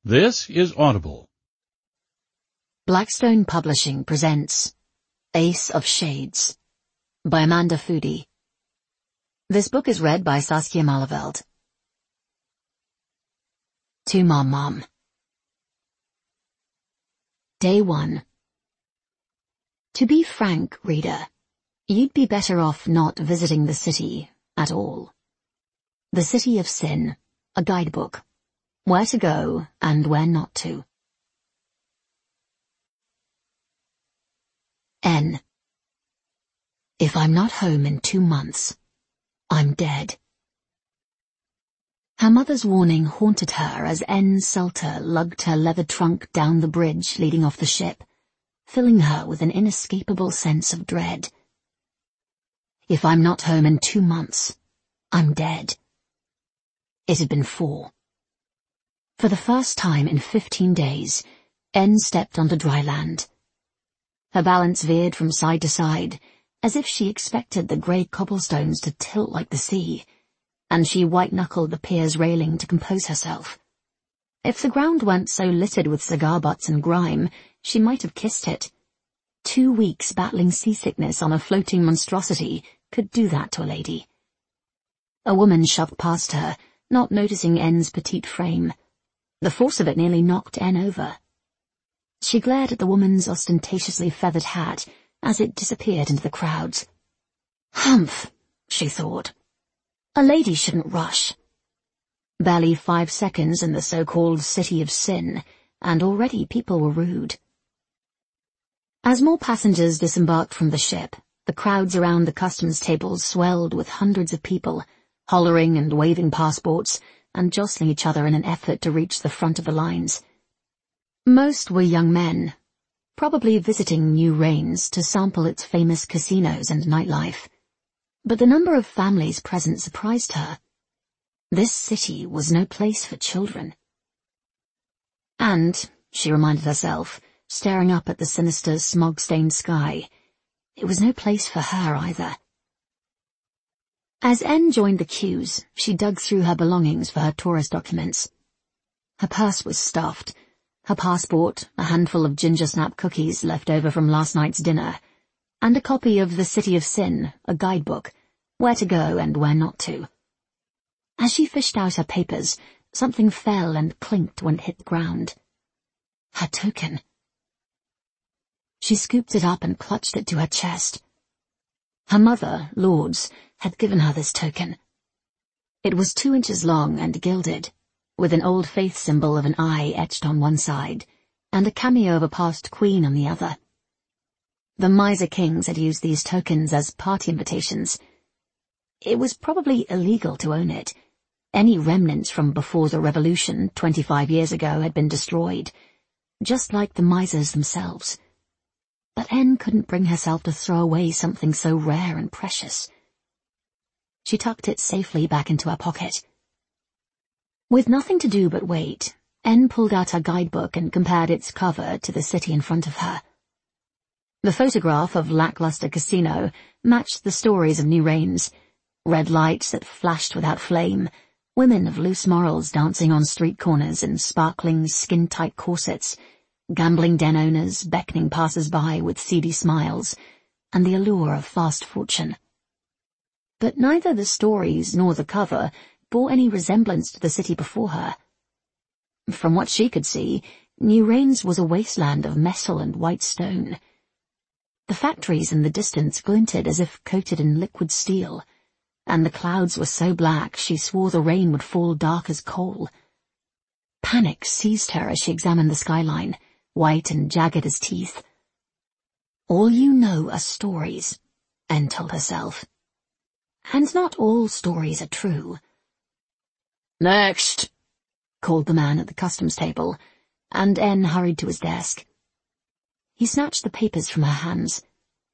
This is Audible. Blackstone Publishing presents Ace of Shades by Amanda Foody. This book is read by Saskia Malaveld. To Mom. Day 1. To be frank, reader, you'd be better off not visiting the city at all. The City of Sin, a guidebook. Where to go and where not to. N. If I'm not home in 2 months, I'm dead. Her mother's warning haunted her as N. Salter lugged her leather trunk down the bridge leading off the ship, filling her with an inescapable sense of dread. If I'm not home in 2 months, I'm dead. It had been 4. For the first time in 15 days, N stepped onto dry land. Her balance veered from side to side, as if she expected the grey cobblestones to tilt like the sea, and she white-knuckled the pier's railing to compose herself. If the ground weren't so littered with cigar butts and grime, she might have kissed it. 2 weeks battling seasickness on a floating monstrosity could do that to a lady. A woman shoved past her, not noticing N's petite frame. The force of it nearly knocked N over. She glared at the woman's ostentatiously feathered hat as it disappeared into the crowds. Humph, she thought. A lady shouldn't rush. Barely 5 seconds in the so-called City of Sin, and already people were rude. As more passengers disembarked from the ship, the crowds around the customs tables swelled with hundreds of people, hollering and waving passports, and jostling each other in an effort to reach the front of the lines. Most were young men, probably visiting New Rains to sample its famous casinos and nightlife. But the number of families present surprised her. This city was no place for children. And, she reminded herself, staring up at the sinister, smog-stained sky, it was no place for her either. As N joined the queues, she dug through her belongings for her tourist documents. Her purse was stuffed, her passport, a handful of ginger snap cookies left over from last night's dinner, and a copy of The City of Sin, a guidebook, where to go and where not to. As she fished out her papers, something fell and clinked when it hit the ground. Her token. She scooped it up and clutched it to her chest. Her mother, Lourdes, had given her this token. It was 2 inches long and gilded, with an old faith symbol of an eye etched on one side, and a cameo of a past queen on the other. The miser kings had used these tokens as party invitations. It was probably illegal to own it. Any remnants from before the revolution 25 years ago had been destroyed, just like the misers themselves. But N couldn't bring herself to throw away something so rare and precious. She tucked it safely back into her pocket. With nothing to do but wait, N pulled out her guidebook and compared its cover to the city in front of her. The photograph of lackluster casino matched the stories of New Rains. Red lights that flashed without flame, women of loose morals dancing on street corners in sparkling, skin-tight corsets, gambling den owners beckoning passers-by with seedy smiles, and the allure of fast fortune. But neither the stories nor the cover bore any resemblance to the city before her. From what she could see, New Rains was a wasteland of metal and white stone. The factories in the distance glinted as if coated in liquid steel, and the clouds were so black she swore the rain would fall dark as coal. Panic seized her as she examined the skyline, white and jagged as teeth. All you know are stories, N told herself. And not all stories are true. Next, called the man at the customs table, and N hurried to his desk. He snatched the papers from her hands.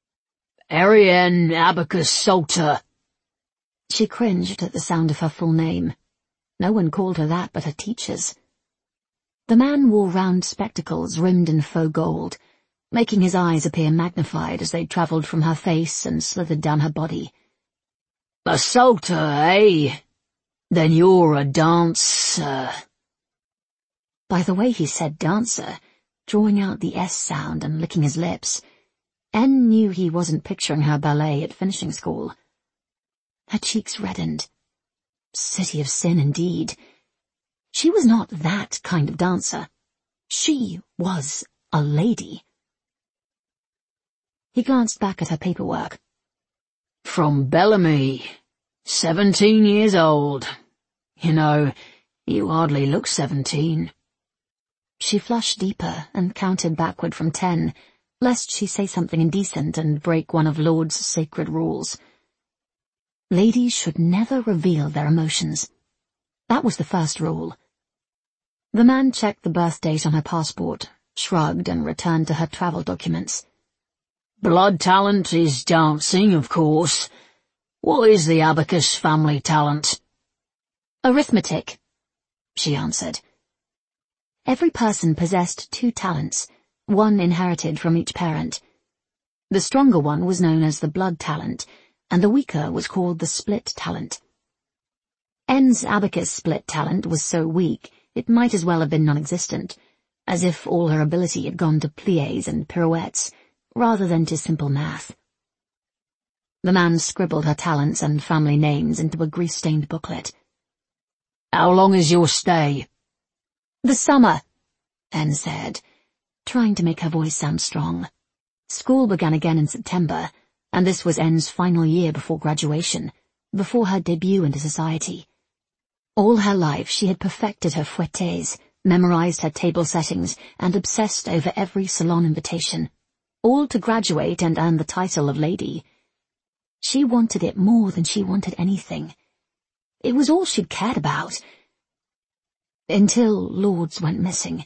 Ariane Abacus Salter. She cringed at the sound of her full name. No one called her that but her teachers. The man wore round spectacles rimmed in faux gold, making his eyes appear magnified as they travelled from her face and slithered down her body. A Salter, eh? Then you're a dancer. By the way he said dancer, drawing out the S sound and licking his lips, N knew he wasn't picturing her ballet at finishing school. Her cheeks reddened. City of sin, indeed. She was not that kind of dancer. She was a lady. He glanced back at her paperwork. From Bellamy, 17 years old. You know, you hardly look 17. She flushed deeper and counted backward from 10, lest she say something indecent and break one of Lord's sacred rules. Ladies should never reveal their emotions. That was the first rule. The man checked the birth date on her passport, shrugged, and returned to her travel documents. Blood talent is dancing, of course. What is the Abacus family talent? Arithmetic, she answered. Every person possessed 2 talents, one inherited from each parent. The stronger one was known as the blood talent, and the weaker was called the split talent. N's abacus split talent was so weak it might as well have been non-existent, as if all her ability had gone to pliés and pirouettes, rather than to simple math. The man scribbled her talents and family names into a grease-stained booklet. How long is your stay? The summer, N said, trying to make her voice sound strong. School began again in September, and this was N's final year before graduation, before her debut into society. All her life she had perfected her fouettes, memorized her table settings, and obsessed over every salon invitation, all to graduate and earn the title of lady. She wanted it more than she wanted anything. It was all she'd cared about. Until Lords went missing.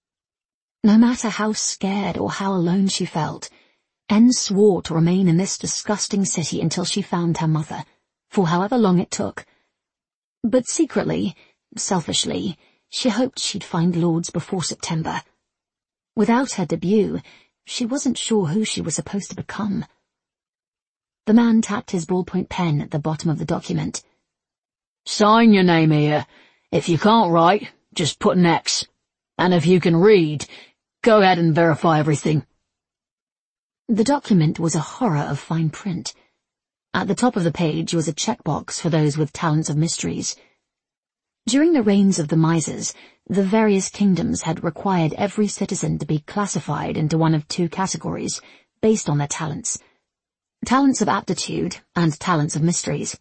No matter how scared or how alone she felt, N swore to remain in this disgusting city until she found her mother, for however long it took. But secretly, selfishly, she hoped she'd find Lords before September. Without her debut, she wasn't sure who she was supposed to become. The man tapped his ballpoint pen at the bottom of the document. Sign your name here. If you can't write, just put an X. And if you can read, go ahead and verify everything. The document was a horror of fine print. At the top of the page was a checkbox for those with talents of mysteries. During the reigns of the Misers, the various kingdoms had required every citizen to be classified into one of 2 categories, based on their talents. Talents of aptitude and talents of mysteries.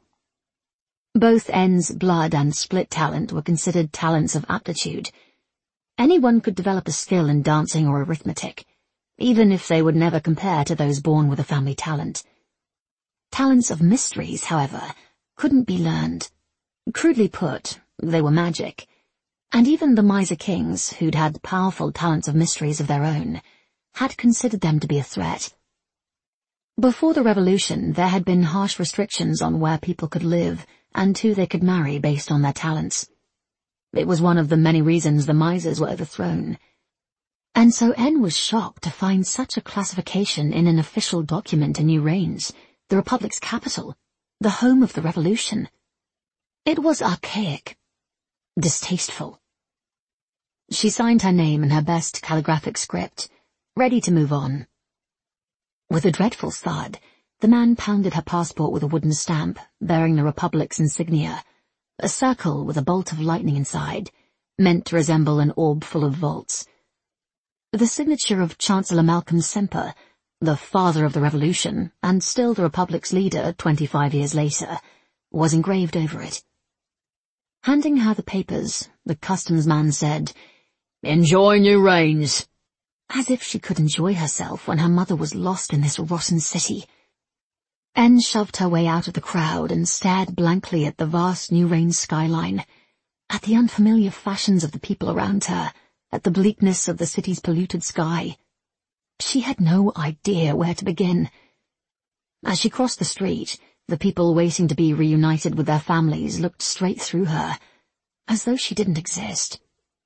Both N's blood and split talent were considered talents of aptitude. Anyone could develop a skill in dancing or arithmetic, even if they would never compare to those born with a family talent. Talents of mysteries, however, couldn't be learned. Crudely put, they were magic, and even the Miser kings, who'd had powerful talents of mysteries of their own, had considered them to be a threat. Before the revolution, there had been harsh restrictions on where people could live and who they could marry based on their talents. It was one of the many reasons the Misers were overthrown. And so N was shocked to find such a classification in an official document in New Reigns, the Republic's capital, the home of the revolution. It was archaic, distasteful. She signed her name in her best calligraphic script, ready to move on. With a dreadful thud, the man pounded her passport with a wooden stamp, bearing the Republic's insignia, a circle with a bolt of lightning inside, meant to resemble an orb full of volts. The signature of Chancellor Malcolm Semper, the father of the revolution, and still the Republic's leader 25 years later, was engraved over it. Handing her the papers, the customs man said, "Enjoy New Reigns." As if she could enjoy herself when her mother was lost in this rotten city. N shoved her way out of the crowd and stared blankly at the vast New Reigns skyline, at the unfamiliar fashions of the people around her, at the bleakness of the city's polluted sky. She had no idea where to begin. As she crossed the street, the people waiting to be reunited with their families looked straight through her, as though she didn't exist.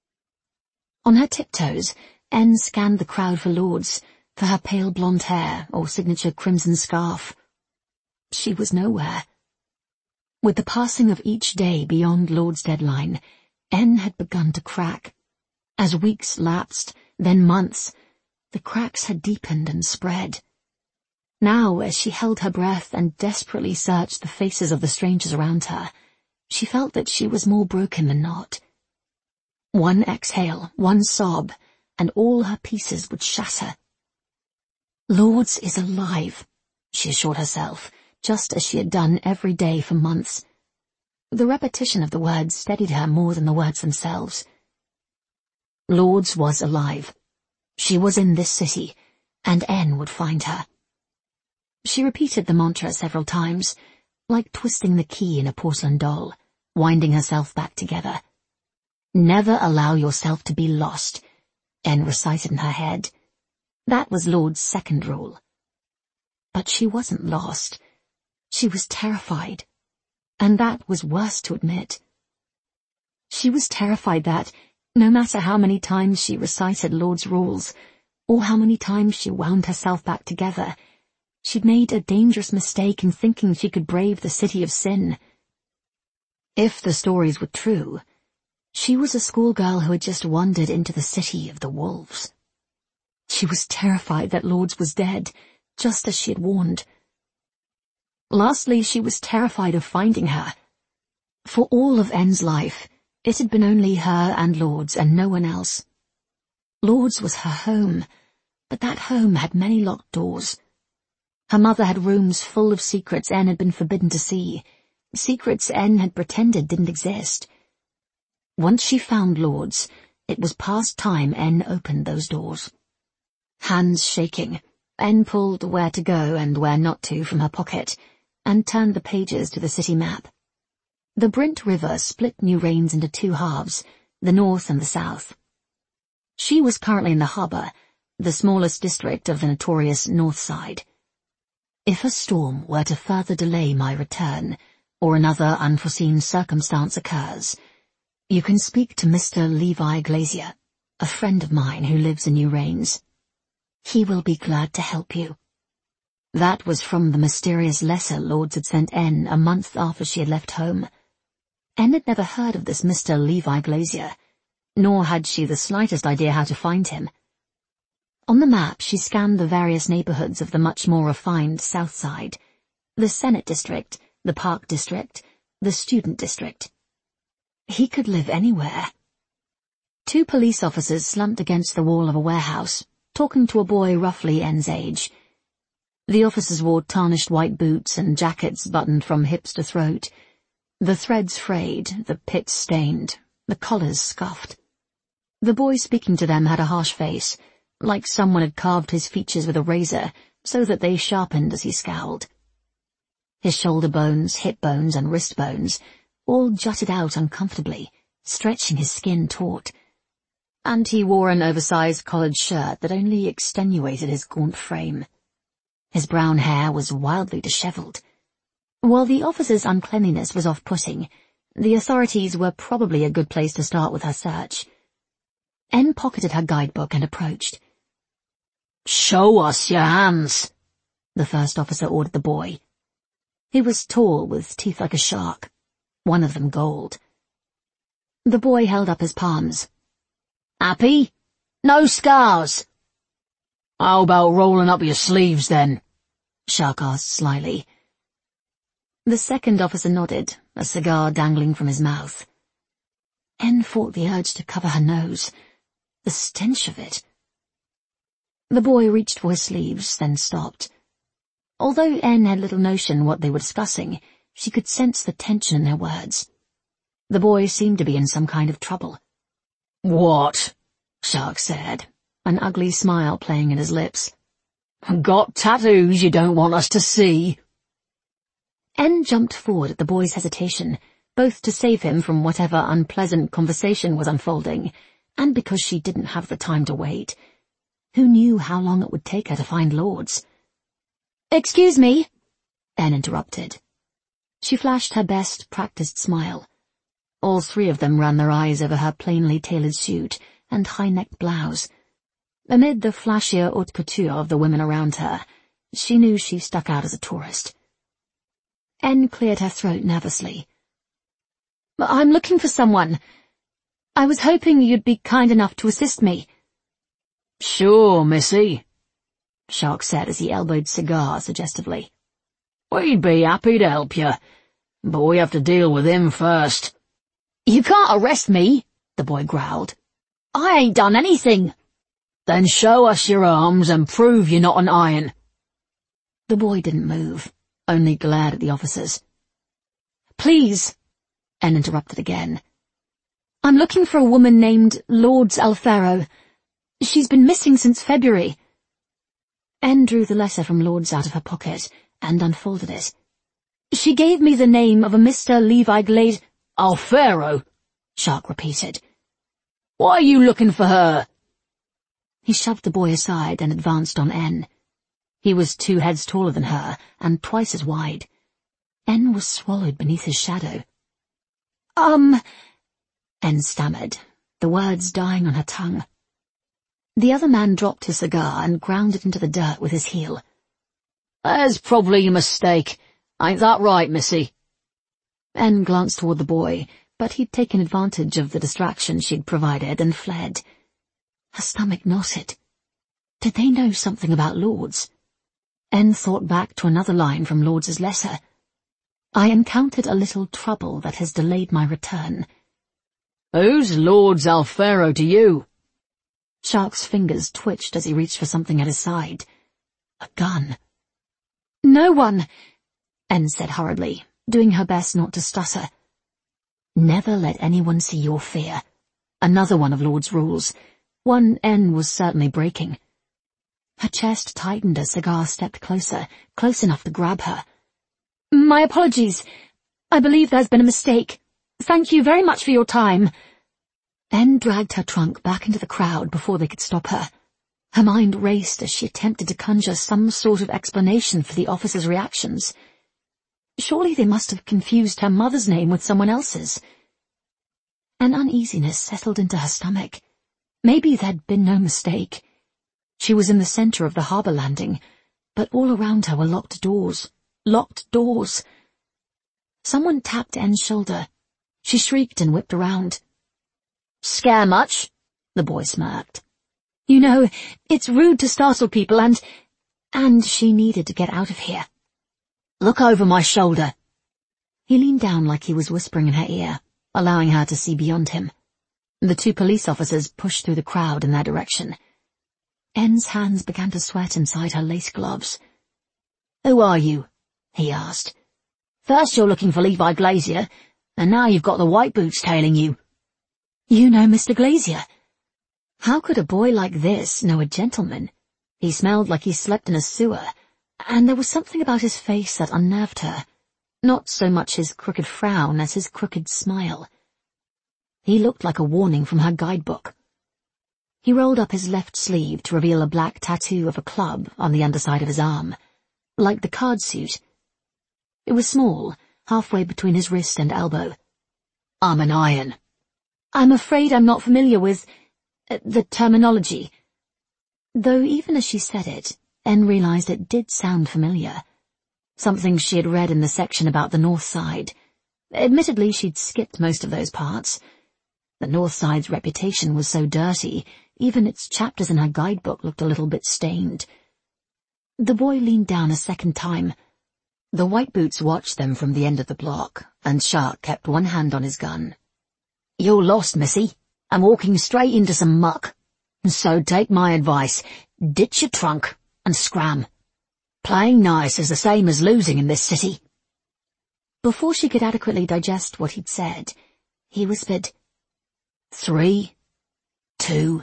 On her tiptoes, N scanned the crowd for Lords, for her pale blonde hair or signature crimson scarf. She was nowhere. With the passing of each day beyond Lord's deadline, N had begun to crack, As weeks lapsed, then months, the cracks had deepened and spread. Now, as she held her breath and desperately searched the faces of the strangers around her, she felt that she was more broken than not. One exhale, one sob, and all her pieces would shatter. "Lourdes is alive," she assured herself, just as she had done every day for months. The repetition of the words steadied her more than the words themselves. Lourdes was alive. She was in this city, and N would find her. She repeated the mantra several times, like twisting the key in a porcelain doll, winding herself back together. "Never allow yourself to be lost," N recited in her head. That was Lourdes' second rule. But she wasn't lost. She was terrified, and that was worse to admit. She was terrified that, no matter how many times she recited Lourdes' rules, or how many times she wound herself back together, she'd made a dangerous mistake in thinking she could brave the city of sin. If the stories were true, she was a schoolgirl who had just wandered into the city of the wolves. She was terrified that Lourdes was dead, just as she had warned. Lastly, she was terrified of finding her. For all of N's life, it had been only her and Lourdes and no one else. Lourdes was her home, but that home had many locked doors. Her mother had rooms full of secrets N had been forbidden to see, secrets N had pretended didn't exist. Once she found Lourdes, it was past time N opened those doors. Hands shaking, N pulled where to go and where not to from her pocket, and turned the pages to the city map. The Brint River split New Rains into two halves, the north and the south. She was currently in the harbour, the smallest district of the notorious North Side. If a storm were to further delay my return, or another unforeseen circumstance occurs, you can speak to Mr. Levi Glazier, a friend of mine who lives in New Rains. He will be glad to help you. That was from the mysterious letter Lourdes had sent N a month after she had left home. N had never heard of this Mr. Levi Glazier, nor had she the slightest idea how to find him. On the map she scanned the various neighbourhoods of the much more refined South Side, the Senate District, the Park District, the Student District. He could live anywhere. Two police officers slumped against the wall of a warehouse, talking to a boy roughly N's age. The officers wore tarnished white boots and jackets buttoned from hips to throat, the threads frayed, the pits stained, the collars scuffed. The boy speaking to them had a harsh face, like someone had carved his features with a razor so that they sharpened as he scowled. His shoulder bones, hip bones, and wrist bones all jutted out uncomfortably, stretching his skin taut, and he wore an oversized collared shirt that only extenuated his gaunt frame. His brown hair was wildly dishevelled. While the officer's uncleanliness was off-putting, the authorities were probably a good place to start with her search. N pocketed her guidebook and approached. "Show us your hands," the first officer ordered the boy. He was tall, with teeth like a shark, one of them gold. The boy held up his palms. "Happy? No scars?" "How about rolling up your sleeves, then?" Shark asked slyly. The second officer nodded, a cigar dangling from his mouth. N fought the urge to cover her nose. The stench of it. The boy reached for his sleeves, then stopped. Although N had little notion what they were discussing, she could sense the tension in their words. The boy seemed to be in some kind of trouble. "What?" Shark said, an ugly smile playing at his lips. "Got tattoos you don't want us to see?" N jumped forward at the boy's hesitation, both to save him from whatever unpleasant conversation was unfolding, and because she didn't have the time to wait. Who knew how long it would take her to find Lourdes? "Excuse me," N interrupted. She flashed her best practiced smile. All three of them ran their eyes over her plainly tailored suit and high-necked blouse. Amid the flashier haute couture of the women around her, she knew she stuck out as a tourist. N cleared her throat nervously. "I'm looking for someone. I was hoping you'd be kind enough to assist me. Sure, missy, Shark said as he elbowed Cigar suggestively. We'd be happy to help you, but we have to deal with him first. You can't arrest me, the boy growled. I ain't done anything. Then show us your arms and prove you're not an iron. The boy didn't move, only glared at the officers. Please, N interrupted again. I'm looking for a woman named Lourdes Alfero. She's been missing since February. N drew the letter from Lourdes out of her pocket and unfolded it. She gave me the name of a Mr. Levi Glade— Alfero, Shark repeated. Why are you looking for her? He shoved the boy aside and advanced on N. He was 2 heads taller than her and twice as wide. N was swallowed beneath his shadow. N stammered, the words dying on her tongue. The other man dropped his cigar and ground it into the dirt with his heel. There's probably a mistake. Ain't that right, missy? N glanced toward the boy, but he'd taken advantage of the distraction she'd provided and fled. Her stomach knotted. Did they know something about Lourdes? N thought back to another line from Lourdes's letter. I encountered a little trouble that has delayed my return. Who's Lourdes Alfero to you? Shark's fingers twitched as he reached for something at his side. A gun. No one, N said hurriedly, doing her best not to stutter. Never let anyone see your fear. Another one of Lourdes' rules. One N was certainly breaking. Her chest tightened as Cigar stepped closer, close enough to grab her. My apologies. I believe there's been a mistake. Thank you very much for your time. N dragged her trunk back into the crowd before they could stop her. Her mind raced as she attempted to conjure some sort of explanation for the officers' reactions. Surely they must have confused her mother's name with someone else's. An uneasiness settled into her stomach. Maybe there'd been no mistake. She was in the center of the harbor landing, but all around her were locked doors. Locked doors. Someone tapped N's shoulder. She shrieked and whipped around. Scare much? The boy smirked. You know, it's rude to startle people and she needed to get out of here. Look over my shoulder. He leaned down like he was whispering in her ear, allowing her to see beyond him. The 2 police officers pushed through the crowd in their direction. N's hands began to sweat inside her lace gloves. Who are you? He asked. First you're looking for Levi Glazier, and now you've got the white boots tailing you. You know Mr. Glazier? How could a boy like this know a gentleman? He smelled like he slept in a sewer, and there was something about his face that unnerved her. Not so much his crooked frown as his crooked smile. He looked like a warning from her guidebook. He rolled up his left sleeve to reveal a black tattoo of a club on the underside of his arm, like the card suit. It was small, halfway between his wrist and elbow. I'm an iron. I'm afraid I'm not familiar with the terminology. Though even as she said it, N realized it did sound familiar. Something she had read in the section about the North Side. Admittedly, she'd skipped most of those parts. The North Side's reputation was so dirty, even its chapters in her guidebook looked a little bit stained. The boy leaned down a second time. The white boots watched them from the end of the block, and Shark kept one hand on his gun. You're lost, missy. I'm walking straight into some muck. So take my advice. Ditch your trunk and scram. Playing nice is the same as losing in this city. Before she could adequately digest what he'd said, he whispered, 3, 2,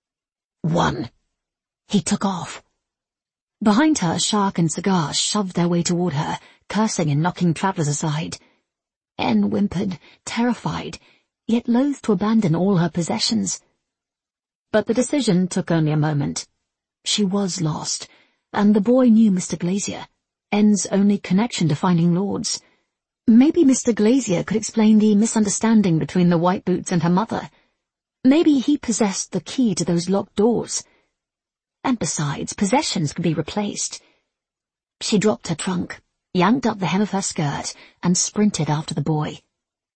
1. He took off. Behind her, Shark and Cigar shoved their way toward her, cursing and knocking travellers aside. N whimpered, terrified, yet loath to abandon all her possessions. But the decision took only a moment. She was lost, and the boy knew Mr. Glazier, N's only connection to finding Lourdes. Maybe Mr. Glazier could explain the misunderstanding between the white boots and her mother. Maybe he possessed the key to those locked doors. And besides, possessions could be replaced. She dropped her trunk, yanked up the hem of her skirt, and sprinted after the boy.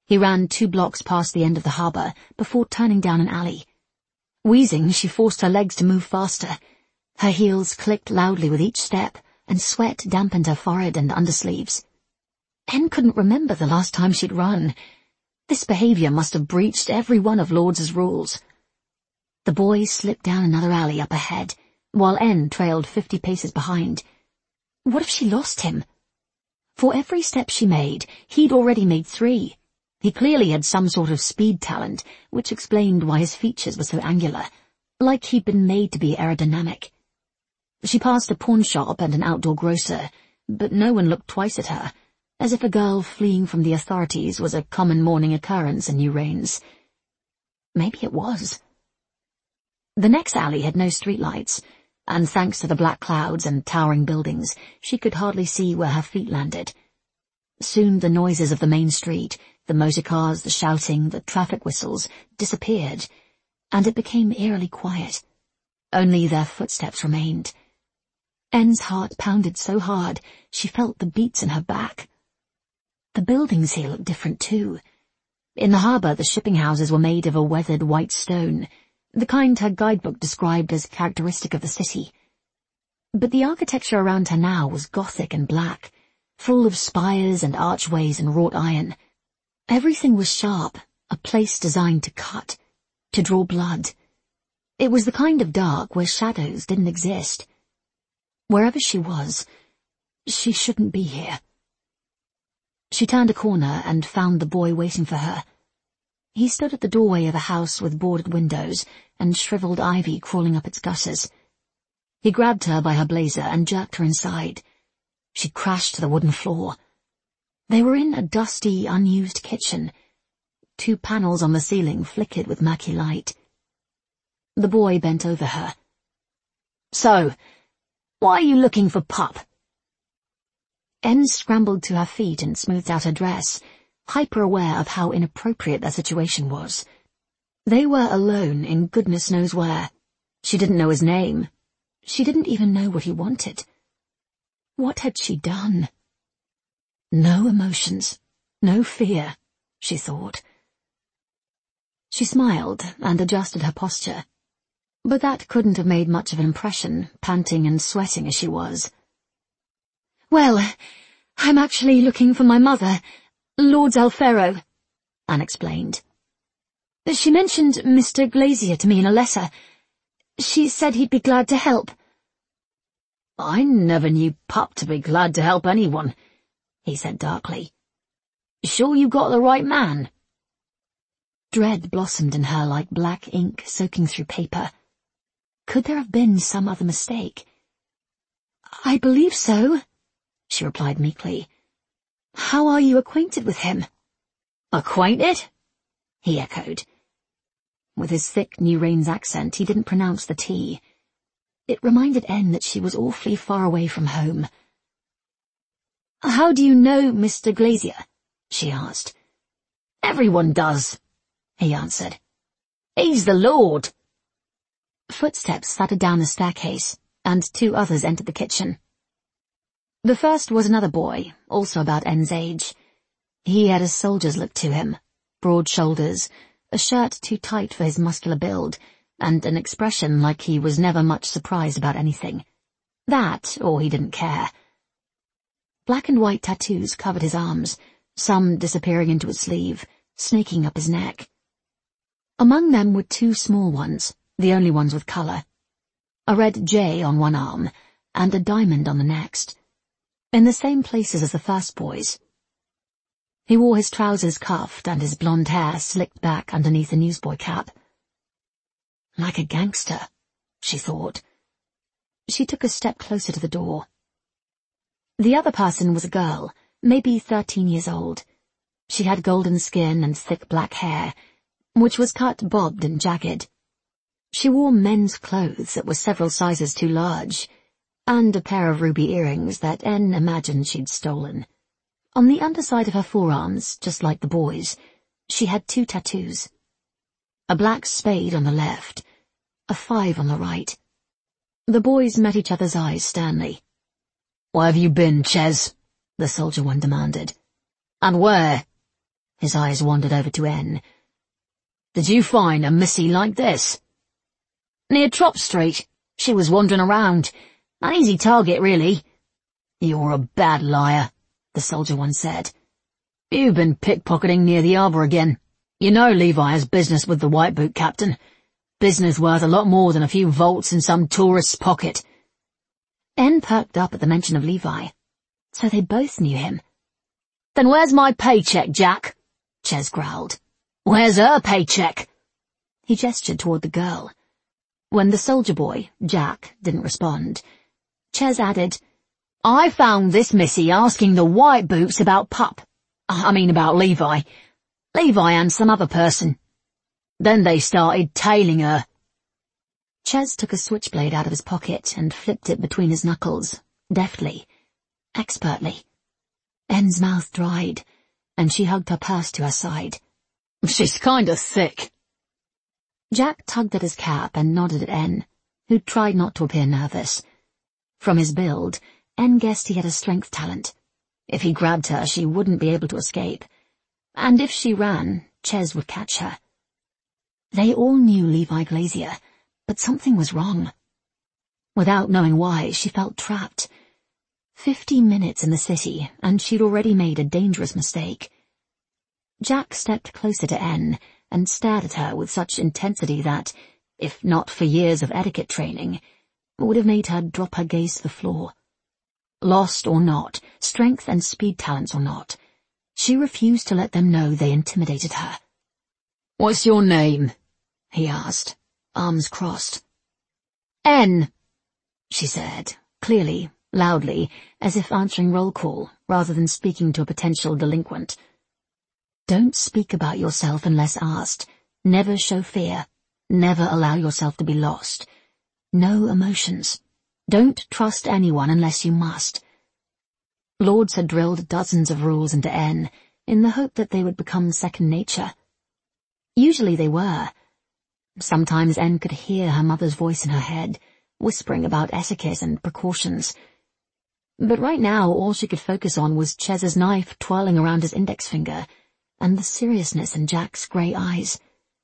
He ran 2 blocks past the end of the harbour before turning down an alley. Wheezing, she forced her legs to move faster. Her heels clicked loudly with each step, and sweat dampened her forehead and undersleeves. Anne couldn't remember the last time she'd run. This behaviour must have breached every one of Lords's rules. The boy slipped down another alley up ahead, while Anne trailed 50 paces behind. What if she lost him? For every step she made, he'd already made 3. He clearly had some sort of speed talent, which explained why his features were so angular, like he'd been made to be aerodynamic. She passed a pawn shop and an outdoor grocer, but no one looked twice at her, as if a girl fleeing from the authorities was a common morning occurrence in New Rains. Maybe it was. The next alley had no streetlights, and thanks to the black clouds and towering buildings, she could hardly see where her feet landed. Soon the noises of the main street, the motor cars, the shouting, the traffic whistles, disappeared, and it became eerily quiet. Only their footsteps remained. Anne's heart pounded so hard she felt the beats in her back. The buildings here looked different too. In the harbour, the shipping houses were made of a weathered white stone, the kind her guidebook described as characteristic of the city. But the architecture around her now was Gothic and black, full of spires and archways and wrought iron. Everything was sharp, a place designed to cut, to draw blood. It was the kind of dark where shadows didn't exist. Wherever she was, she shouldn't be here. She turned a corner and found the boy waiting for her. He stood at the doorway of a house with boarded windows and shriveled ivy crawling up its gutters. He grabbed her by her blazer and jerked her inside. She crashed to the wooden floor. They were in a dusty, unused kitchen. 2 panels on the ceiling flickered with murky light. The boy bent over her. "So, why are you looking for Pup?" Anne scrambled to her feet and smoothed out her dress, hyper-aware of how inappropriate their situation was. They were alone in goodness knows where. She didn't know his name. She didn't even know what he wanted. What had she done? No emotions, no fear, she thought. She smiled and adjusted her posture, but that couldn't have made much of an impression, panting and sweating as she was. "Well, I'm actually looking for my mother, Lord Alfero," Anne explained. "She mentioned Mr. Glazier to me in a letter. She said he'd be glad to help." "I never knew Pup to be glad to help anyone," he said darkly. "Sure you got the right man?" Dread blossomed in her like black ink soaking through paper. Could there have been some other mistake? "I believe so," she replied meekly. "How are you acquainted with him?" "Acquainted?" he echoed. With his thick New Rains accent, he didn't pronounce the T. It reminded Anne that she was awfully far away from home. "How do you know Mr. Glazier?" she asked. "Everyone does," he answered. "He's the Lord." Footsteps clattered down the staircase, and 2 others entered the kitchen. The first was another boy, also about Anne's age. He had a soldier's look to him, broad shoulders, a shirt too tight for his muscular build, and an expression like he was never much surprised about anything. That, or he didn't care. Black and white tattoos covered his arms, some disappearing into his sleeve, snaking up his neck. Among them were 2 small ones, the only ones with colour. A red J on one arm, and a diamond on the next, in the same places as the first boy's. He wore his trousers cuffed and his blonde hair slicked back underneath a newsboy cap. Like a gangster, she thought. She took a step closer to the door. The other person was a girl, maybe 13 years old. She had golden skin and thick black hair, which was cut bobbed and jagged. She wore men's clothes that were several sizes too large, and a pair of ruby earrings that Anne imagined she'd stolen. On the underside of her forearms, just like the boys, she had 2 tattoos. A black spade on the left, a 5 on the right. The boys met each other's eyes sternly. "Where have you been, Ches?" the soldier one demanded. "And where?" His eyes wandered over to N. "Did you find a missy like this?" "Near Trop Street. She was wandering around. An easy target, really." "You're a bad liar," the soldier once said. "You've been pickpocketing near the harbour again. You know Levi has business with the White Boot captain. Business worth a lot more than a few volts in some tourist's pocket." N perked up at the mention of Levi. So they both knew him. "Then where's my paycheck, Jack?" Ches growled. "Where's her paycheck?" He gestured toward the girl. When the soldier boy, Jack, didn't respond, Ches added, "I found this missy asking the White Boots about about Levi. Levi and some other person. Then they started tailing her." Ches took a switchblade out of his pocket and flipped it between his knuckles, deftly, expertly. N's mouth dried, and she hugged her purse to her side. "She's kinda thick." Jack tugged at his cap and nodded at N, who tried not to appear nervous. From his build, N guessed he had a strength talent. If he grabbed her, she wouldn't be able to escape. And if she ran, Ches would catch her. They all knew Levi Glazier, but something was wrong. Without knowing why, she felt trapped. 50 minutes in the city, and she'd already made a dangerous mistake. Jack stepped closer to N and stared at her with such intensity that, if not for years of etiquette training, would have made her drop her gaze to the floor. Lost or not, strength and speed talents or not, she refused to let them know they intimidated her. "What's your name?" he asked, arms crossed. "N," she said, clearly, loudly, as if answering roll call rather than speaking to a potential delinquent. Don't speak about yourself unless asked. Never show fear. Never allow yourself to be lost. No emotions. Don't trust anyone unless you must. Lords had drilled dozens of rules into N in the hope that they would become second nature. Usually they were. Sometimes N could hear her mother's voice in her head, whispering about etiquette and precautions. But right now all she could focus on was Ches's knife twirling around his index finger, and the seriousness in Jack's grey eyes.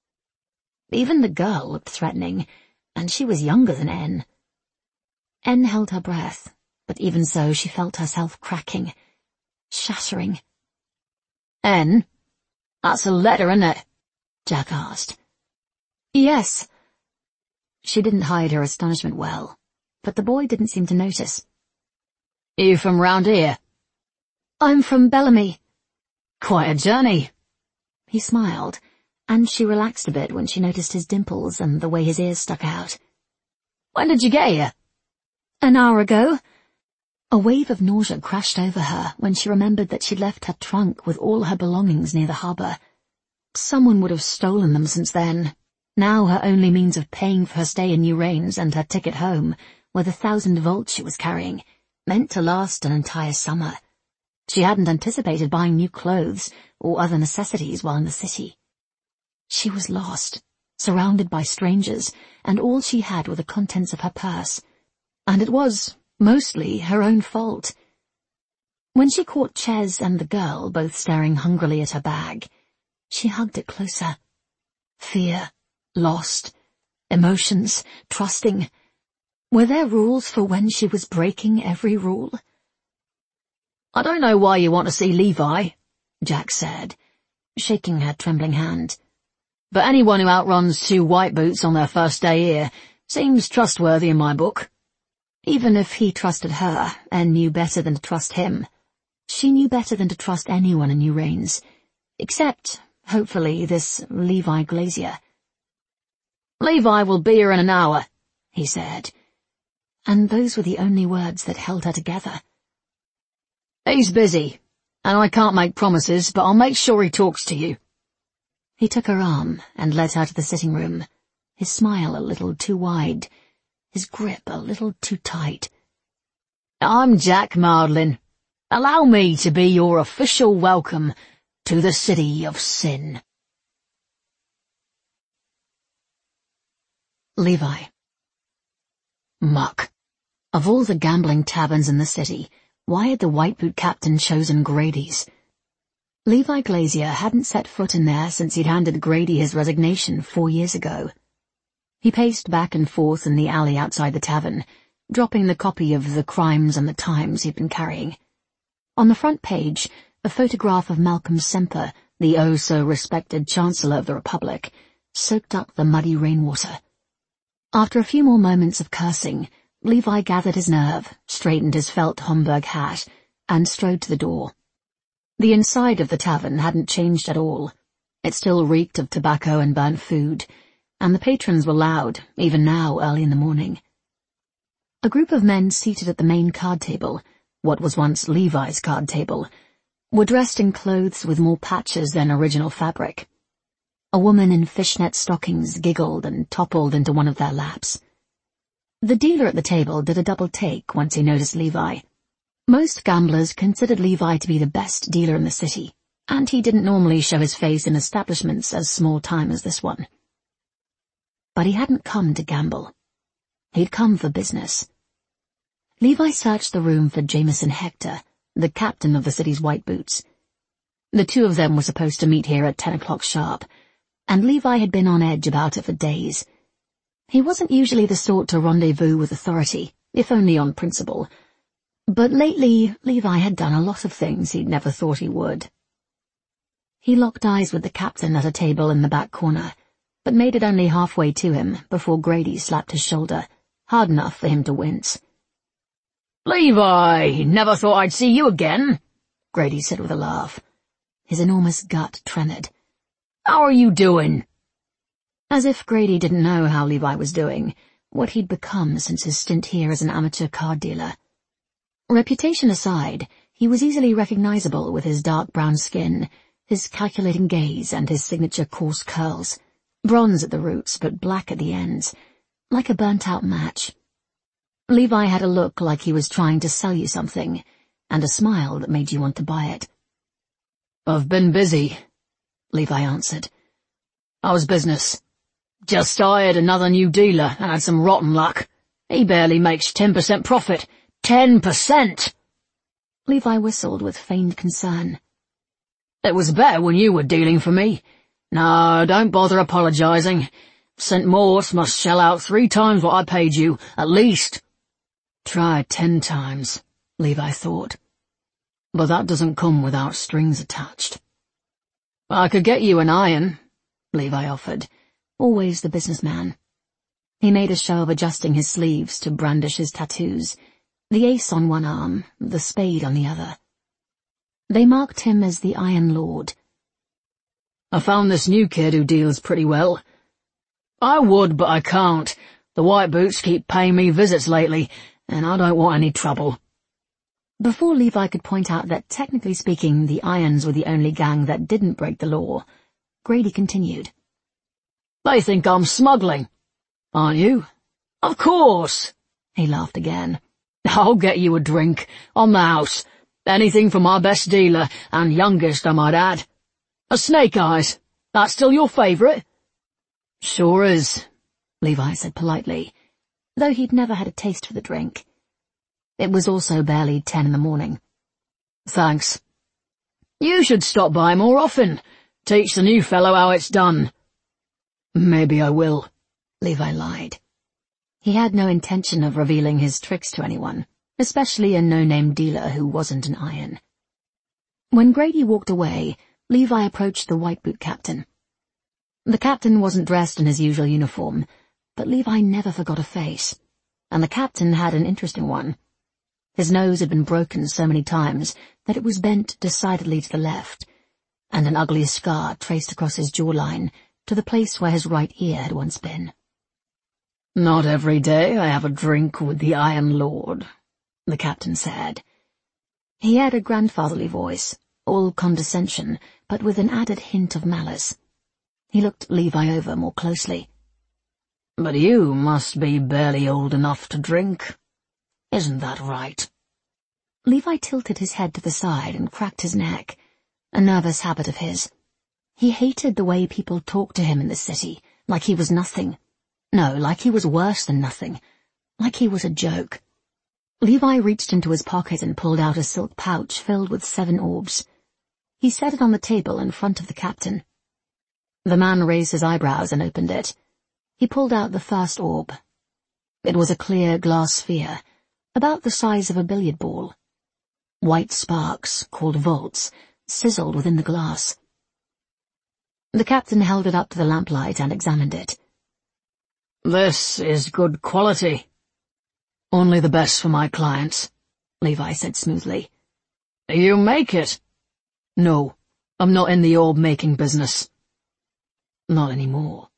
Even the girl looked threatening, and she was younger than N. N held her breath, but even so she felt herself cracking, shattering. "N? That's a letter, isn't it?" Jack asked. "Yes." She didn't hide her astonishment well, but the boy didn't seem to notice. "You from round here?" "I'm from Bellamy." "Quite a journey." He smiled, and she relaxed a bit when she noticed his dimples and the way his ears stuck out. "When did you get here?" "An hour ago." A wave of nausea crashed over her when she remembered that she'd left her trunk with all her belongings near the harbour. Someone would have stolen them since then. Now her only means of paying for her stay in New Rains and her ticket home were the 1,000 volts she was carrying, meant to last an entire summer. She hadn't anticipated buying new clothes or other necessities while in the city. She was lost, surrounded by strangers, and all she had were the contents of her purse. And it was, mostly, her own fault. When she caught Ches and the girl both staring hungrily at her bag, she hugged it closer. Fear, lost, emotions, trusting. Were there rules for when she was breaking every rule? "I don't know why you want to see Levi," Jack said, shaking her trembling hand. "But anyone who outruns 2 White Boots on their first day here seems trustworthy in my book." Even if he trusted her and knew better than to trust him, she knew better than to trust anyone in New Rains, except, hopefully, this Levi Glazier. "Levi will be here in an hour," he said, and those were the only words that held her together. "He's busy, and I can't make promises, but I'll make sure he talks to you." He took her arm and led her to the sitting room, his smile a little too wide, his grip a little too tight. "I'm Jack Mardlin. Allow me to be your official welcome to the City of Sin." Levi. Muck. Of all the gambling taverns in the city, why had the White Boot captain chosen Grady's? Levi Glazier hadn't set foot in there since he'd handed Grady his resignation 4 years ago. He paced back and forth in the alley outside the tavern, dropping the copy of The Crimes and the Times he'd been carrying. On the front page, a photograph of Malcolm Semper, the oh-so-respected Chancellor of the Republic, soaked up the muddy rainwater. After a few more moments of cursing, Levi gathered his nerve, straightened his felt Homburg hat, and strode to the door. The inside of the tavern hadn't changed at all. It still reeked of tobacco and burnt food, and the patrons were loud, even now early in the morning. A group of men seated at the main card table, what was once Levi's card table, were dressed in clothes with more patches than original fabric. A woman in fishnet stockings giggled and toppled into one of their laps. The dealer at the table did a double take once he noticed Levi. Most gamblers considered Levi to be the best dealer in the city, and he didn't normally show his face in establishments as small-time as this one. But he hadn't come to gamble. He'd come for business. Levi searched the room for Jameson Hector, the captain of the city's White Boots. The two of them were supposed to meet here at 10 o'clock sharp, and Levi had been on edge about it for days. He wasn't usually the sort to rendezvous with authority, if only on principle. But lately, Levi had done a lot of things he'd never thought he would. He locked eyes with the captain at a table in the back corner, but made it only halfway to him before Grady slapped his shoulder, hard enough for him to wince. "Levi, never thought I'd see you again," Grady said with a laugh. His enormous gut tremored. "How are you doing?" As if Grady didn't know how Levi was doing, what he'd become since his stint here as an amateur card dealer. Reputation aside, he was easily recognizable with his dark brown skin, his calculating gaze, and his signature coarse curls, bronze at the roots but black at the ends, like a burnt-out match. Levi had a look like he was trying to sell you something, and a smile that made you want to buy it. "I've been busy," Levi answered. "How's business?" "Just hired another new dealer and had some rotten luck. He barely makes 10% profit. 10%! Levi whistled with feigned concern. "It was better when you were dealing for me. No, don't bother apologizing. St. Morse must shell out 3 times what I paid you, at least." Try 10 times, Levi thought. "But that doesn't come without strings attached." "I could get you an iron," Levi offered, always the businessman. He made a show of adjusting his sleeves to brandish his tattoos, the ace on one arm, the spade on the other. They marked him as the Iron Lord. "I found this new kid who deals pretty well. I would, but I can't. The White Boots keep paying me visits lately, and I don't want any trouble." Before Levi could point out that, technically speaking, the Irons were the only gang that didn't break the law, Grady continued. "They think I'm smuggling. Aren't you?" "Of course." He laughed again. "I'll get you a drink, on the house. Anything for my best dealer, and youngest, I might add. A Snake Eyes. That's still your favourite?" "Sure is," Levi said politely, though he'd never had a taste for the drink. It was also barely 10 in the morning. "Thanks. You should stop by more often. Teach the new fellow how it's done." "Maybe I will," Levi lied. He had no intention of revealing his tricks to anyone, especially a no-name dealer who wasn't an iron. When Grady walked away, Levi approached the White Boot captain. The captain wasn't dressed in his usual uniform, but Levi never forgot a face, and the captain had an interesting one. His nose had been broken so many times that it was bent decidedly to the left, and an ugly scar traced across his jawline to the place where his right ear had once been. "Not every day I have a drink with the Iron Lord," the captain said. He had a grandfatherly voice, all condescension, but with an added hint of malice. He looked Levi over more closely. "But you must be barely old enough to drink. Isn't that right?" Levi tilted his head to the side and cracked his neck, a nervous habit of his. He hated the way people talked to him in the city, like he was nothing. No, like he was worse than nothing. Like he was a joke. Levi reached into his pocket and pulled out a silk pouch filled with 7 orbs. He set it on the table in front of the captain. The man raised his eyebrows and opened it. He pulled out the first orb. It was a clear glass sphere, about the size of a billiard ball. White sparks, called volts, sizzled within the glass. The captain held it up to the lamplight and examined it. "This is good quality. Only the best for my clients," Levi said smoothly. "You make it?" "No, I'm not in the orb-making business." "Not anymore."